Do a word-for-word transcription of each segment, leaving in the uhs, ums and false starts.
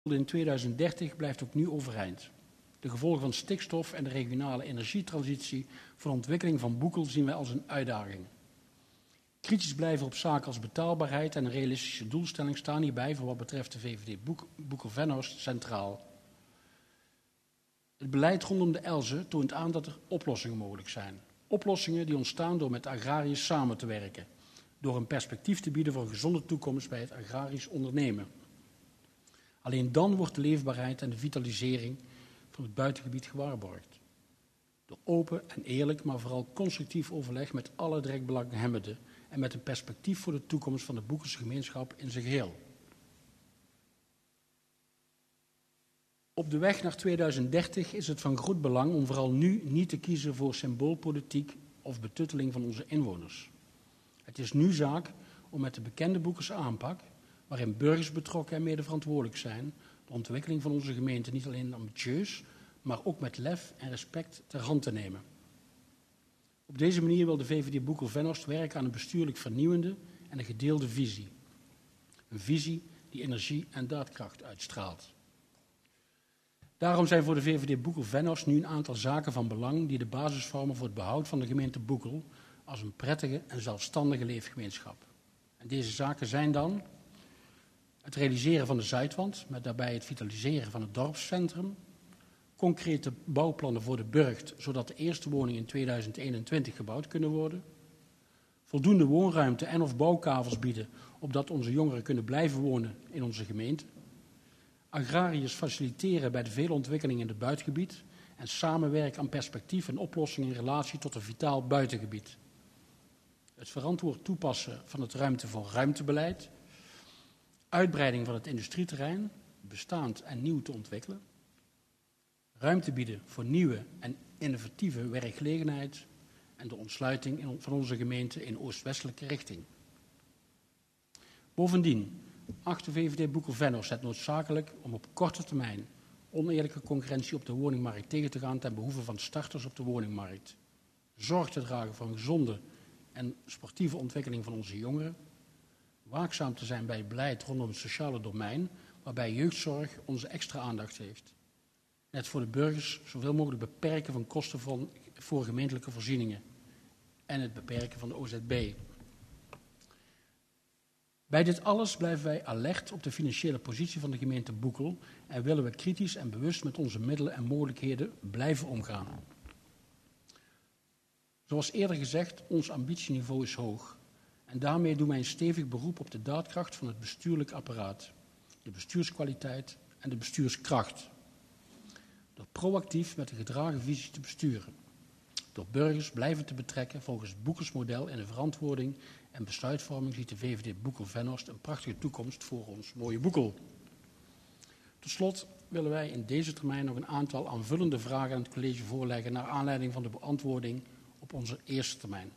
in tweeduizend dertig blijft ook nu overeind. De gevolgen van stikstof en de regionale energietransitie voor de ontwikkeling van Boekel zien wij als een uitdaging. Kritisch blijven op zaken als betaalbaarheid en een realistische doelstelling staan hierbij voor wat betreft de V V D Boekel-Venhorst centraal. Het beleid rondom de Elze toont aan dat er oplossingen mogelijk zijn. Oplossingen die ontstaan door met agrariërs samen te werken. Door een perspectief te bieden voor een gezonde toekomst bij het agrarisch ondernemen. Alleen dan wordt de leefbaarheid en de vitalisering van het buitengebied gewaarborgd. Door open en eerlijk, maar vooral constructief overleg met alle direct belanghebbenden en met een perspectief voor de toekomst van de Boekelse gemeenschap in zijn geheel. Op de weg naar tweeduizend dertig is het van groot belang om vooral nu niet te kiezen voor symboolpolitiek of betutteling van onze inwoners. Het is nu zaak om met de bekende Boekelse aanpak, waarin burgers betrokken en mede verantwoordelijk zijn, de ontwikkeling van onze gemeente niet alleen ambitieus, maar ook met lef en respect ter hand te nemen. Op deze manier wil de V V D Boekel-Venhorst werken aan een bestuurlijk vernieuwende en een gedeelde visie. Een visie die energie en daadkracht uitstraalt. Daarom zijn voor de V V D Boekel-Venhorst nu een aantal zaken van belang die de basis vormen voor het behoud van de gemeente Boekel als een prettige en zelfstandige leefgemeenschap. En deze zaken zijn dan het realiseren van de Zuidwand, met daarbij het vitaliseren van het dorpscentrum, concrete bouwplannen voor de Burgt, zodat de eerste woningen in tweeduizend eenentwintig gebouwd kunnen worden, voldoende woonruimte en of bouwkavels bieden, opdat onze jongeren kunnen blijven wonen in onze gemeente, agrariërs faciliteren bij de vele ontwikkelingen in het buitengebied en samenwerken aan perspectief en oplossingen in relatie tot een vitaal buitengebied. Het verantwoord toepassen van het ruimte voor ruimtebeleid, uitbreiding van het industrieterrein, bestaand en nieuw te ontwikkelen, ruimte bieden voor nieuwe en innovatieve werkgelegenheid en de ontsluiting van onze gemeente in oost-westelijke richting. Bovendien acht de V V D Boekel-Venhorst het noodzakelijk om op korte termijn oneerlijke concurrentie op de woningmarkt tegen te gaan ten behoeve van starters op de woningmarkt. Zorg te dragen voor een gezonde en sportieve ontwikkeling van onze jongeren. Waakzaam te zijn bij het beleid rondom het sociale domein, waarbij jeugdzorg onze extra aandacht heeft. Net voor de burgers zoveel mogelijk beperken van kosten van, voor gemeentelijke voorzieningen en het beperken van de O Z B. Bij dit alles blijven wij alert op de financiële positie van de gemeente Boekel en willen we kritisch en bewust met onze middelen en mogelijkheden blijven omgaan. Zoals eerder gezegd, ons ambitieniveau is hoog. En daarmee doen wij een stevig beroep op de daadkracht van het bestuurlijk apparaat, de bestuurskwaliteit en de bestuurskracht. Door proactief met een gedragen visie te besturen. Door burgers blijven te betrekken volgens het Boekelsmodel en de verantwoording en besluitvorming ziet de V V D Boekel-Venhorst een prachtige toekomst voor ons mooie Boekel. Tot slot willen wij in deze termijn nog een aantal aanvullende vragen aan het college voorleggen naar aanleiding van de beantwoording op onze eerste termijn.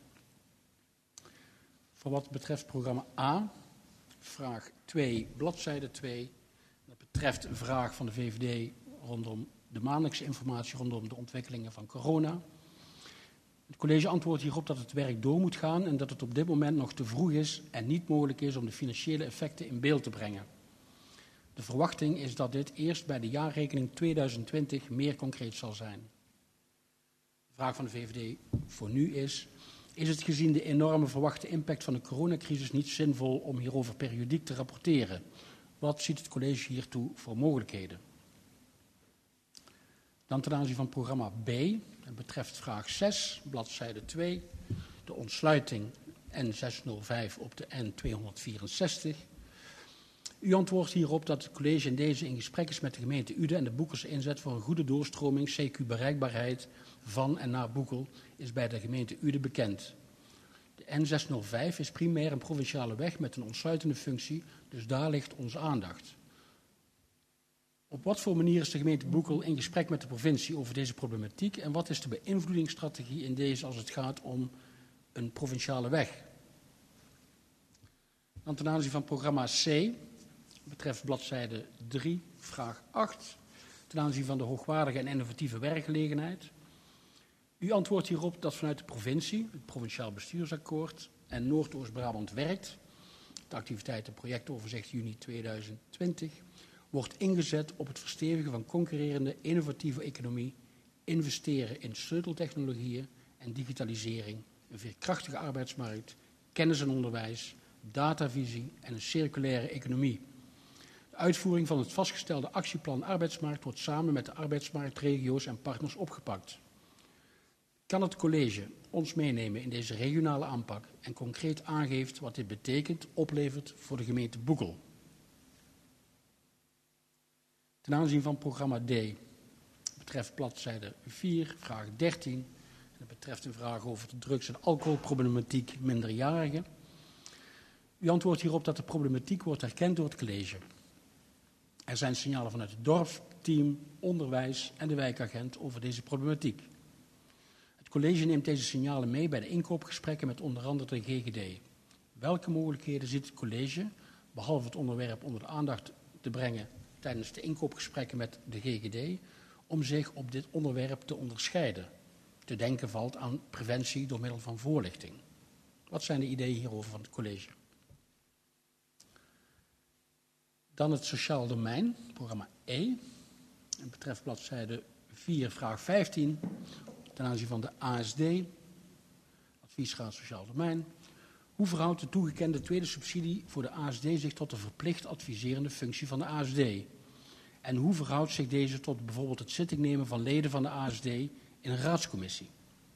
Voor wat betreft programma A, vraag twee, bladzijde twee. Dat betreft een vraag van de V V D rondom de maandelijkse informatie rondom de ontwikkelingen van corona. Het college antwoordt hierop dat het werk door moet gaan en dat het op dit moment nog te vroeg is en niet mogelijk is om de financiële effecten in beeld te brengen. De verwachting is dat dit eerst bij de jaarrekening tweeduizend twintig meer concreet zal zijn. De vraag van de V V D voor nu is: is het gezien de enorme verwachte impact van de coronacrisis niet zinvol om hierover periodiek te rapporteren? Wat ziet het college hiertoe voor mogelijkheden? Dan ten aanzien van programma B, dat betreft vraag zes, bladzijde twee, de ontsluiting N zeshonderdvijf op de N tweehonderdvierenzestig. U antwoordt hierop dat het college in deze in gesprek is met de gemeente Uden en de Boekelse inzet voor een goede doorstroming, C Q-bereikbaarheid van en naar Boekel is bij de gemeente Uden bekend. De N zeshonderdvijf is primair een provinciale weg met een ontsluitende functie, dus daar ligt onze aandacht. Op wat voor manier is de gemeente Boekel in gesprek met de provincie over deze problematiek en wat is de beïnvloedingsstrategie in deze als het gaat om een provinciale weg? Dan ten aanzien van programma C, betreft bladzijde drie, vraag acht, ten aanzien van de hoogwaardige en innovatieve werkgelegenheid. U antwoordt hierop dat vanuit de provincie, het Provinciaal Bestuursakkoord en Noordoost-Brabant werkt, de activiteiten projectoverzicht juni tweeduizend twintig, wordt ingezet op het verstevigen van concurrerende innovatieve economie, investeren in sleuteltechnologieën en digitalisering, een veerkrachtige arbeidsmarkt, kennis en onderwijs, datavisie en een circulaire economie. De uitvoering van het vastgestelde actieplan arbeidsmarkt wordt samen met de arbeidsmarktregio's en partners opgepakt. Kan het college ons meenemen in deze regionale aanpak en concreet aangeeft wat dit betekent, oplevert voor de gemeente Boekel? Ten aanzien van programma D, betreft bladzijde vier, vraag dertien. Dat betreft een vraag over de drugs- en alcoholproblematiek minderjarigen. U antwoordt hierop dat de problematiek wordt herkend door het college. Er zijn signalen vanuit het dorpsteam, onderwijs en de wijkagent over deze problematiek. Het college neemt deze signalen mee bij de inkoopgesprekken met onder andere de G G D. Welke mogelijkheden ziet het college, behalve het onderwerp onder de aandacht te brengen tijdens de inkoopgesprekken met de G G D, om zich op dit onderwerp te onderscheiden? Te denken valt aan preventie door middel van voorlichting. Wat zijn de ideeën hierover van het college? Dan het sociaal domein, programma E. Het betreft bladzijde vier, vraag vijftien. Ten aanzien van de A S D, Adviesraad Sociaal Domein. Hoe verhoudt de toegekende tweede subsidie voor de A S D zich tot de verplicht adviserende functie van de A S D? En hoe verhoudt zich deze tot bijvoorbeeld het zittingnemen van leden van de A S D in een raadscommissie?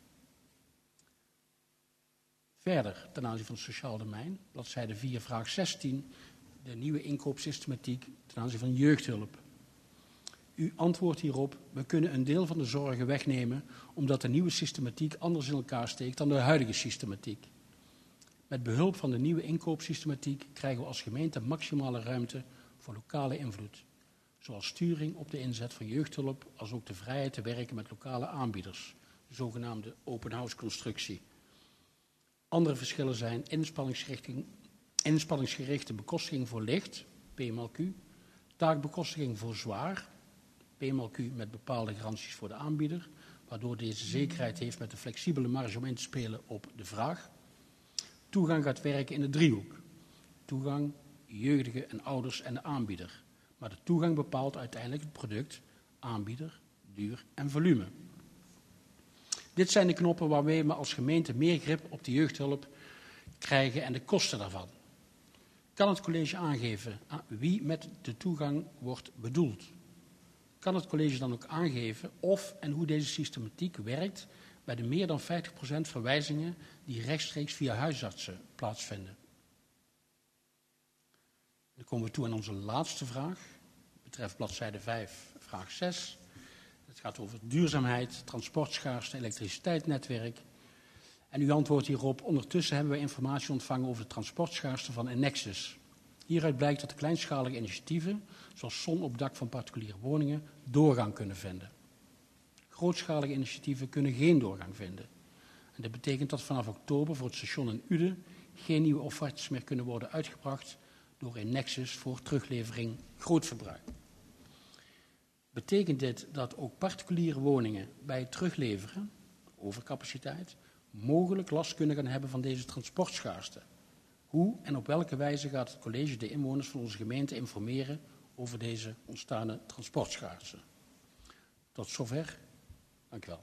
Verder, ten aanzien van het sociaal domein, bladzijde vier, vraag zestien, de nieuwe inkoopsystematiek ten aanzien van jeugdhulp. U antwoordt hierop, we kunnen een deel van de zorgen wegnemen omdat de nieuwe systematiek anders in elkaar steekt dan de huidige systematiek. Met behulp van de nieuwe inkoopsystematiek krijgen we als gemeente maximale ruimte voor lokale invloed. Zoals sturing op de inzet van jeugdhulp, als ook de vrijheid te werken met lokale aanbieders, de zogenaamde open house constructie. Andere verschillen zijn inspanningsgerichte, inspanningsgerichte bekostiging voor licht, P M L Q, taakbekostiging voor zwaar, P M L Q met bepaalde garanties voor de aanbieder, waardoor deze zekerheid heeft met een flexibele marge om in te spelen op de vraag. Toegang gaat werken in de driehoek. Toegang, jeugdigen en ouders en de aanbieder. Maar de toegang bepaalt uiteindelijk het product, aanbieder, duur en volume. Dit zijn de knoppen waarmee we als gemeente meer grip op de jeugdhulp krijgen en de kosten daarvan. Kan het college aangeven aan wie met de toegang wordt bedoeld? Kan het college dan ook aangeven of en hoe deze systematiek werkt bij de meer dan vijftig procent verwijzingen die rechtstreeks via huisartsen plaatsvinden? Dan komen we toe aan onze laatste vraag. Het betreft bladzijde vijf, vraag zes. Het gaat over duurzaamheid, transportschaarste, elektriciteitsnetwerk. En u antwoordt hierop, ondertussen hebben we informatie ontvangen over de transportschaarste van Ennexus. Hieruit blijkt dat de kleinschalige initiatieven, zoals zon op dak van particuliere woningen, doorgang kunnen vinden. Grootschalige initiatieven kunnen geen doorgang vinden. En dit betekent dat vanaf oktober voor het station in Uden geen nieuwe offertes meer kunnen worden uitgebracht door Ennexus voor teruglevering grootverbruik. Betekent dit dat ook particuliere woningen bij het terugleveren, overcapaciteit, mogelijk last kunnen gaan hebben van deze transportschaarste? Hoe en op welke wijze gaat het college de inwoners van onze gemeente informeren over deze ontstaande transportschaarste? Tot zover. Dank u wel.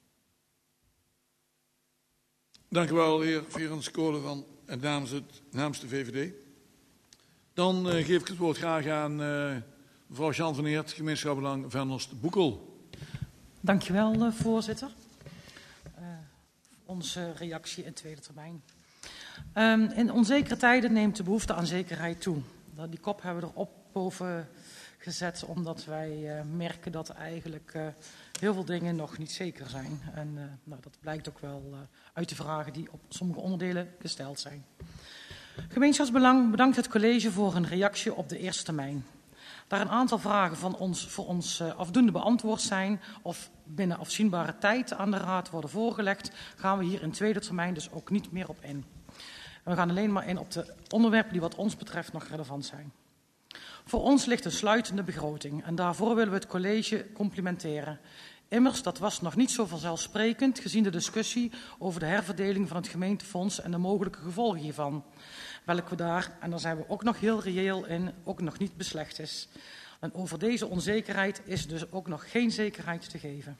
Dank u wel, heer Ferens Kolen van en namens, het, namens de V V D. Dan uh, geef ik het woord graag aan uh, mevrouw Jean van Eert, gemeenschap Belang Vennost Boekel. Dank je wel, uh, voorzitter. Uh, onze reactie in tweede termijn. Um, in onzekere tijden neemt de behoefte aan zekerheid toe. Die kop hebben we erop boven gezet, omdat wij uh, merken dat eigenlijk uh, heel veel dingen nog niet zeker zijn. En uh, nou, dat blijkt ook wel uh, uit de vragen die op sommige onderdelen gesteld zijn. Gemeenschapsbelang bedankt het college voor een reactie op de eerste termijn. Daar een aantal vragen van ons, voor ons uh, afdoende beantwoord zijn of binnen afzienbare tijd aan de raad worden voorgelegd, gaan we hier in tweede termijn dus ook niet meer op in. En we gaan alleen maar in op de onderwerpen die wat ons betreft nog relevant zijn. Voor ons ligt een sluitende begroting en daarvoor willen we het college complimenteren. Immers, dat was nog niet zo vanzelfsprekend gezien de discussie over de herverdeling van het gemeentefonds en de mogelijke gevolgen hiervan. Welke we daar, en daar zijn we ook nog heel reëel in, ook nog niet beslecht is. En over deze onzekerheid is dus ook nog geen zekerheid te geven.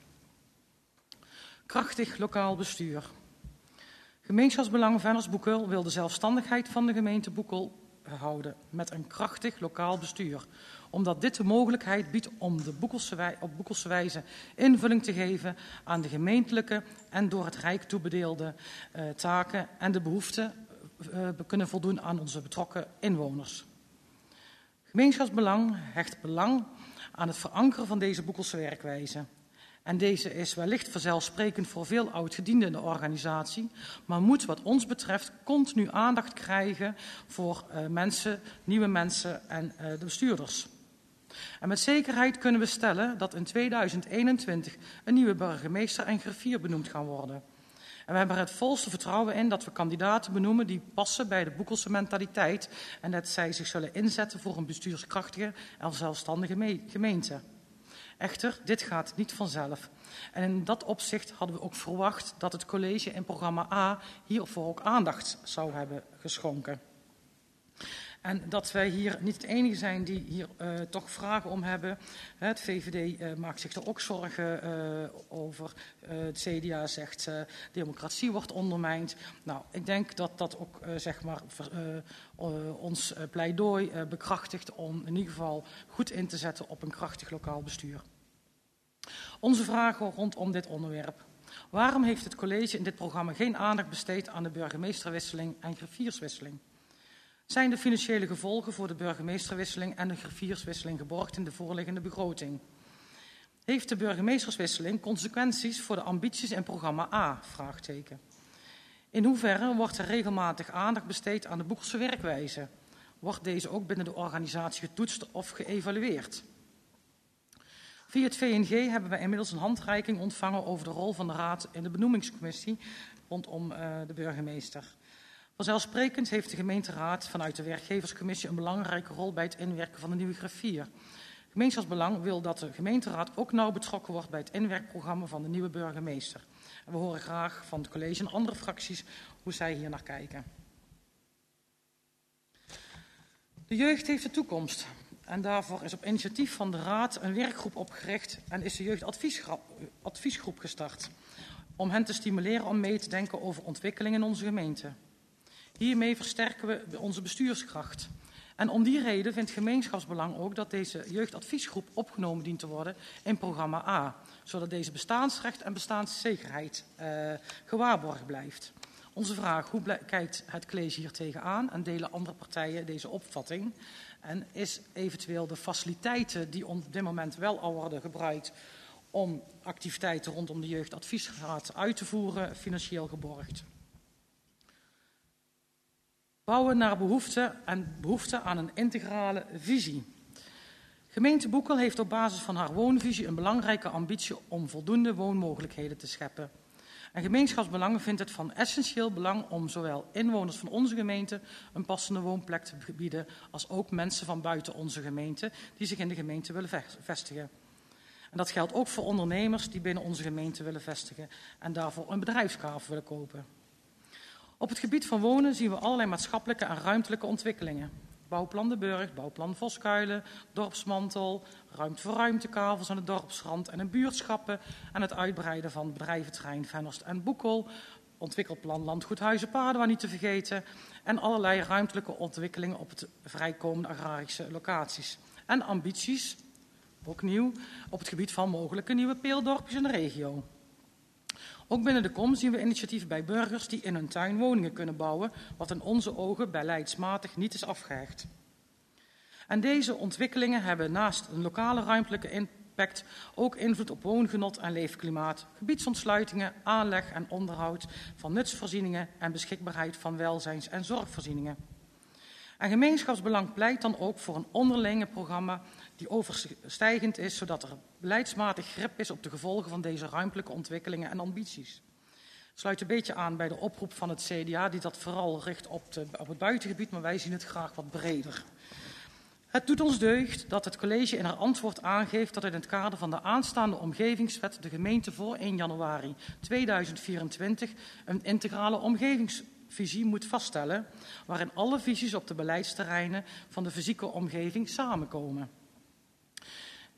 Krachtig lokaal bestuur. Gemeenschapsbelang Vennersboekel wil de zelfstandigheid van de gemeente Boekel houden met een krachtig lokaal bestuur. Omdat dit de mogelijkheid biedt om de Boekelse wij- op Boekelse wijze invulling te geven aan de gemeentelijke en door het Rijk toebedeelde uh, taken en de behoeften uh, kunnen voldoen aan onze betrokken inwoners. Gemeenschapsbelang hecht belang aan het verankeren van deze Boekelse werkwijze. En deze is wellicht vanzelfsprekend voor veel oudgedienden in de organisatie, maar moet wat ons betreft continu aandacht krijgen voor uh, mensen, nieuwe mensen en uh, de bestuurders. En met zekerheid kunnen we stellen dat in tweeduizend eenentwintig een nieuwe burgemeester en griffier benoemd gaan worden. En we hebben er het volste vertrouwen in dat we kandidaten benoemen die passen bij de Boekelse mentaliteit en dat zij zich zullen inzetten voor een bestuurskrachtige en zelfstandige gemeente. Echter, dit gaat niet vanzelf. En in dat opzicht hadden we ook verwacht dat het college in programma A hiervoor ook aandacht zou hebben geschonken. En dat wij hier niet het enige zijn die hier uh, toch vragen om hebben. Het V V D uh, maakt zich er ook zorgen uh, over. Uh, het C D A zegt uh, democratie wordt ondermijnd. Nou, ik denk dat dat ook uh, zeg maar, uh, uh, ons uh, pleidooi uh, bekrachtigt om in ieder geval goed in te zetten op een krachtig lokaal bestuur. Onze vragen rondom dit onderwerp. Waarom heeft het college in dit programma geen aandacht besteed aan de burgemeesterwisseling en griffierswisseling? Zijn de financiële gevolgen voor de burgemeesterwisseling en de griffierswisseling geborgd in de voorliggende begroting? Heeft de burgemeesterswisseling consequenties voor de ambities in programma A? Vraagteken. In hoeverre wordt er regelmatig aandacht besteed aan de Boekelse werkwijze? Wordt deze ook binnen de organisatie getoetst of geëvalueerd? Via het V N G hebben wij inmiddels een handreiking ontvangen over de rol van de Raad in de benoemingscommissie rondom uh, de burgemeester. Vanzelfsprekend heeft de gemeenteraad vanuit de werkgeverscommissie een belangrijke rol bij het inwerken van de nieuwe griffier. Gemeenschapsbelang wil dat de gemeenteraad ook nauw betrokken wordt bij het inwerkprogramma van de nieuwe burgemeester. En we horen graag van het college en andere fracties hoe zij hier naar kijken. De jeugd heeft de toekomst. En daarvoor is op initiatief van de Raad een werkgroep opgericht en is de jeugdadviesgroep gestart. Om hen te stimuleren om mee te denken over ontwikkeling in onze gemeente. Hiermee versterken we onze bestuurskracht. En om die reden vindt gemeenschapsbelang ook dat deze jeugdadviesgroep opgenomen dient te worden in programma A. Zodat deze bestaansrecht en bestaanszekerheid uh, gewaarborgd blijft. Onze vraag, hoe blij, kijkt het college hier tegenaan en delen andere partijen deze opvatting? En is eventueel de faciliteiten die op dit moment wel al worden gebruikt om activiteiten rondom de jeugdadviesraad uit te voeren financieel geborgd? Bouwen naar behoefte en behoefte aan een integrale visie. Gemeente Boekel heeft op basis van haar woonvisie een belangrijke ambitie om voldoende woonmogelijkheden te scheppen. En gemeenschapsbelang vindt het van essentieel belang om zowel inwoners van onze gemeente een passende woonplek te bieden, als ook mensen van buiten onze gemeente die zich in de gemeente willen vestigen. En dat geldt ook voor ondernemers die binnen onze gemeente willen vestigen en daarvoor een bedrijfskamer willen kopen. Op het gebied van wonen zien we allerlei maatschappelijke en ruimtelijke ontwikkelingen. Bouwplan De Burg, bouwplan Voskuilen, dorpsmantel, ruimte voor ruimtekavels aan het dorpsrand en in buurtschappen en het uitbreiden van bedrijventerrein Venhorst en Boekel, ontwikkelplan Landgoed Huizen-Paarden niet te vergeten en allerlei ruimtelijke ontwikkelingen op het vrijkomende agrarische locaties. En ambities, ook nieuw, op het gebied van mogelijke nieuwe peeldorpjes in de regio. Ook binnen de kom zien we initiatieven bij burgers die in hun tuin woningen kunnen bouwen, wat in onze ogen beleidsmatig niet is afgehecht. En deze ontwikkelingen hebben naast een lokale ruimtelijke impact ook invloed op woongenot en leefklimaat, gebiedsontsluitingen, aanleg en onderhoud van nutsvoorzieningen en beschikbaarheid van welzijns- en zorgvoorzieningen. En gemeenschapsbelang pleit dan ook voor een onderlinge programma die overstijgend is, zodat er beleidsmatig grip is op de gevolgen van deze ruimtelijke ontwikkelingen en ambities. Het sluit een beetje aan bij de oproep van het C D A, die dat vooral richt op, de, op het buitengebied, maar wij zien het graag wat breder. Het doet ons deugd dat het college in haar antwoord aangeeft dat in het kader van de aanstaande omgevingswet de gemeente voor één januari tweeduizend vierentwintig een integrale omgevingsvisie moet vaststellen, waarin alle visies op de beleidsterreinen van de fysieke omgeving samenkomen.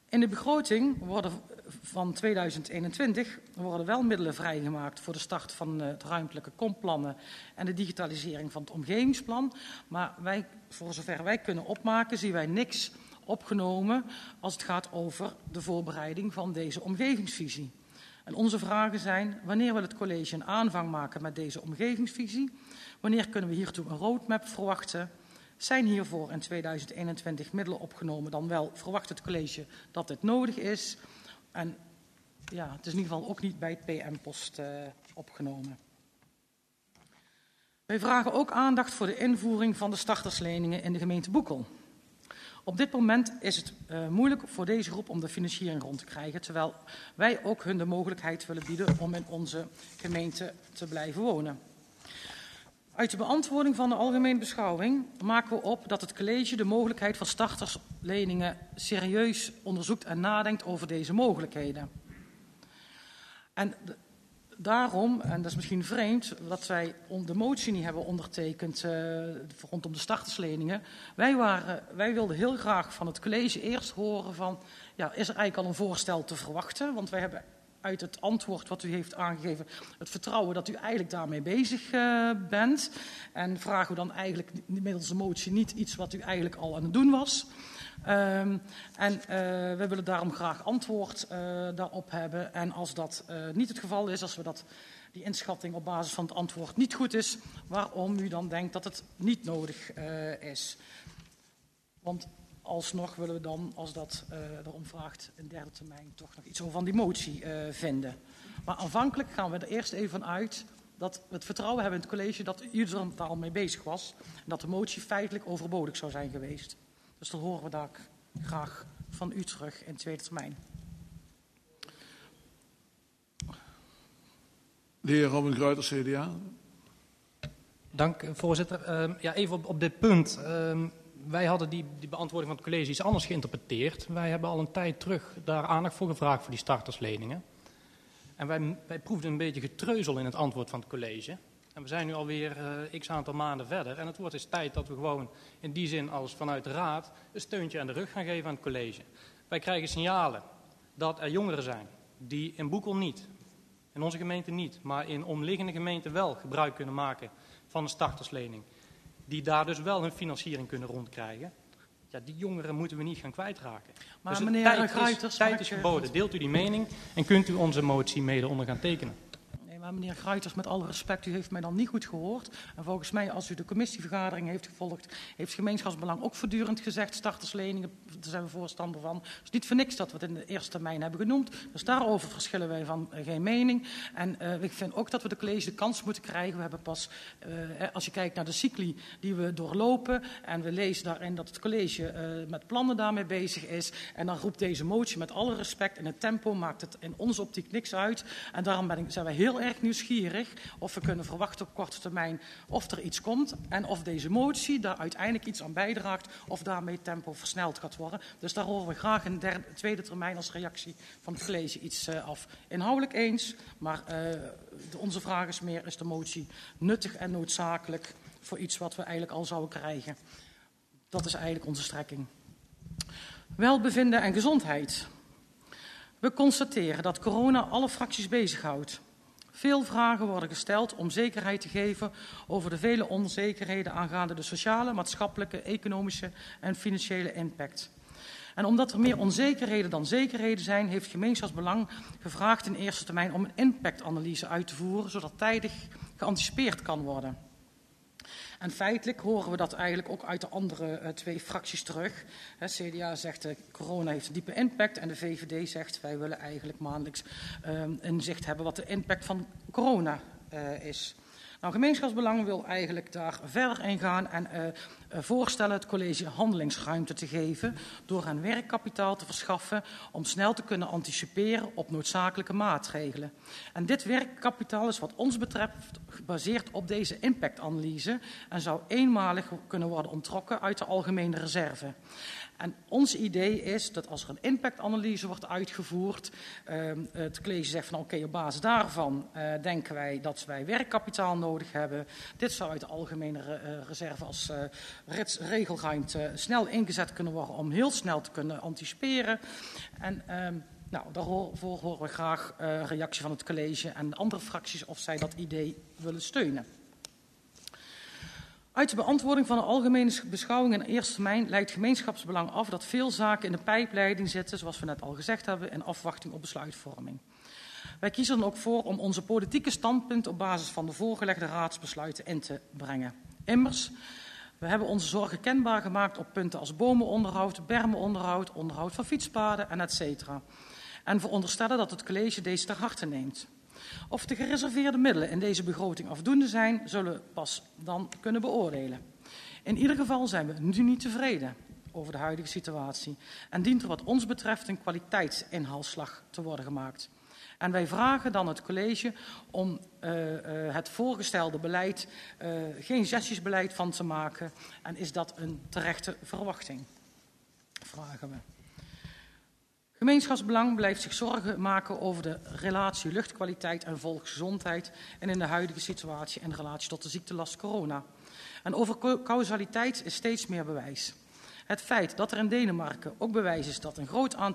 In de begroting worden van tweeduizend eenentwintig worden wel middelen vrijgemaakt voor de start van het ruimtelijke komplannen en de digitalisering van het omgevingsplan. Maar wij, voor zover wij kunnen opmaken, zien wij niks opgenomen als het gaat over de voorbereiding van deze omgevingsvisie. En onze vragen zijn: wanneer wil het college een aanvang maken met deze omgevingsvisie? Wanneer kunnen we hiertoe een roadmap verwachten? Zijn hiervoor in tweeduizend eenentwintig middelen opgenomen? Dan wel verwacht het college dat dit nodig is. En ja, het is in ieder geval ook niet bij het P M-post uh, opgenomen. Wij vragen ook aandacht voor de invoering van de startersleningen in de gemeente Boekel. Op dit moment is het uh, moeilijk voor deze groep om de financiering rond te krijgen, terwijl wij ook hun de mogelijkheid willen bieden om in onze gemeente te blijven wonen. Uit de beantwoording van de algemene beschouwing maken we op dat het college de mogelijkheid van startersleningen serieus onderzoekt en nadenkt over deze mogelijkheden. En daarom, en dat is misschien vreemd, dat wij de motie niet hebben ondertekend uh, rondom de startersleningen. Wij, waren, wij wilden heel graag van het college eerst horen van, ja, is er eigenlijk al een voorstel te verwachten? Want wij hebben uit het antwoord wat u heeft aangegeven het vertrouwen dat u eigenlijk daarmee bezig uh, bent. En vragen we dan eigenlijk middels de motie niet iets wat u eigenlijk al aan het doen was. Um, en uh, we willen daarom graag antwoord uh, daarop hebben. En als dat uh, niet het geval is, als we dat, die inschatting op basis van het antwoord niet goed is, waarom u dan denkt dat het niet nodig uh, is. Want alsnog willen we dan, als dat uh, erom vraagt, in derde termijn toch nog iets over van die motie uh, vinden. Maar aanvankelijk gaan we er eerst even van uit dat we het vertrouwen hebben in het college dat u er al mee bezig was. En dat de motie feitelijk overbodig zou zijn geweest. Dus dan horen we daar graag van u terug in tweede termijn. De heer Robin Gruiter, C D A. Dank, voorzitter. Uh, ja, even op, op dit punt. Uh, wij hadden die, die beantwoording van het college iets anders geïnterpreteerd. Wij hebben al een tijd terug daar aandacht voor gevraagd voor die startersleningen. En wij, wij proefden een beetje getreuzel in het antwoord van het college. En we zijn nu alweer uh, x aantal maanden verder. En het wordt eens tijd dat we gewoon in die zin als vanuit de raad een steuntje aan de rug gaan geven aan het college. Wij krijgen signalen dat er jongeren zijn die in Boekel niet, in onze gemeente niet, maar in omliggende gemeenten wel gebruik kunnen maken van een starterslening. Die daar dus wel hun financiering kunnen rondkrijgen. Ja, die jongeren moeten we niet gaan kwijtraken. Maar dus meneer tijd Gruiters, is, tijd is geboden. Deelt u die mening en kunt u onze motie mede onder gaan tekenen? Maar meneer Gruiters, met alle respect, u heeft mij dan niet goed gehoord. En volgens mij, als u de commissievergadering heeft gevolgd, heeft gemeenschapsbelang ook voortdurend gezegd, startersleningen, daar zijn we voorstander van. Dus niet voor niks dat we het in de eerste termijn hebben genoemd. Dus daarover verschillen wij van uh, geen mening. En uh, ik vind ook dat we de college de kans moeten krijgen. We hebben pas, uh, als je kijkt naar de cycli die we doorlopen, en we lezen daarin dat het college uh, met plannen daarmee bezig is, en dan roept deze motie met alle respect en het tempo maakt het in onze optiek niks uit. En daarom ben ik, zijn wij heel erg nieuwsgierig of we kunnen verwachten op korte termijn of er iets komt en of deze motie daar uiteindelijk iets aan bijdraagt of daarmee het tempo versneld gaat worden. Dus daar horen we graag in de derde, tweede termijn als reactie van het college iets uh, af. Inhoudelijk eens, maar uh, de, onze vraag is meer, is de motie nuttig en noodzakelijk voor iets wat we eigenlijk al zouden krijgen? Dat is eigenlijk onze strekking. Welbevinden en gezondheid. We constateren dat corona alle fracties bezighoudt. Veel vragen worden gesteld om zekerheid te geven over de vele onzekerheden aangaande de sociale, maatschappelijke, economische en financiële impact. En omdat er meer onzekerheden dan zekerheden zijn, heeft gemeenschapsbelang gevraagd in eerste termijn om een impactanalyse uit te voeren, zodat tijdig geanticipeerd kan worden. En feitelijk horen we dat eigenlijk ook uit de andere uh, twee fracties terug. He, C D A zegt uh, corona heeft een diepe impact en de V V D zegt wij willen eigenlijk maandelijks uh, inzicht hebben wat de impact van corona uh, is. Nou, gemeenschapsbelang wil eigenlijk daar verder in gaan en uh, uh, voorstellen het college handelingsruimte te geven door hen werkkapitaal te verschaffen om snel te kunnen anticiperen op noodzakelijke maatregelen. En dit werkkapitaal is wat ons betreft gebaseerd op deze impactanalyse en zou eenmalig kunnen worden onttrokken uit de algemene reserve. En ons idee is dat als er een impactanalyse wordt uitgevoerd, uh, het college zegt van oké, okay, op basis daarvan uh, denken wij dat wij werkkapitaal nodig hebben. Dit zou uit de algemene re uh, reserve als uh, regelruimte snel ingezet kunnen worden om heel snel te kunnen anticiperen. En uh, nou, daarvoor horen we graag uh, reactie van het college en de andere fracties of zij dat idee willen steunen. Uit de beantwoording van de algemene beschouwing in eerste termijn leidt gemeenschapsbelang af dat veel zaken in de pijpleiding zitten, zoals we net al gezegd hebben, in afwachting op besluitvorming. Wij kiezen dan ook voor om onze politieke standpunten op basis van de voorgelegde raadsbesluiten in te brengen. Immers, we hebben onze zorgen kenbaar gemaakt op punten als bomenonderhoud, bermenonderhoud, onderhoud van fietspaden en et cetera. En veronderstellen dat het college deze ter harte neemt. Of de gereserveerde middelen in deze begroting afdoende zijn, zullen we pas dan kunnen beoordelen. In ieder geval zijn we nu niet tevreden over de huidige situatie en dient er wat ons betreft een kwaliteitsinhaalslag te worden gemaakt. En wij vragen dan het college om uh, uh, het voorgestelde beleid uh, geen sessiesbeleid van te maken. En is dat een terechte verwachting? Vragen we. Gemeenschapsbelang blijft zich zorgen maken over de relatie luchtkwaliteit en volksgezondheid en in de huidige situatie in relatie tot de ziektelast corona. En over causaliteit is steeds meer bewijs. Het feit dat er in Denemarken ook bewijs is dat een groot aantal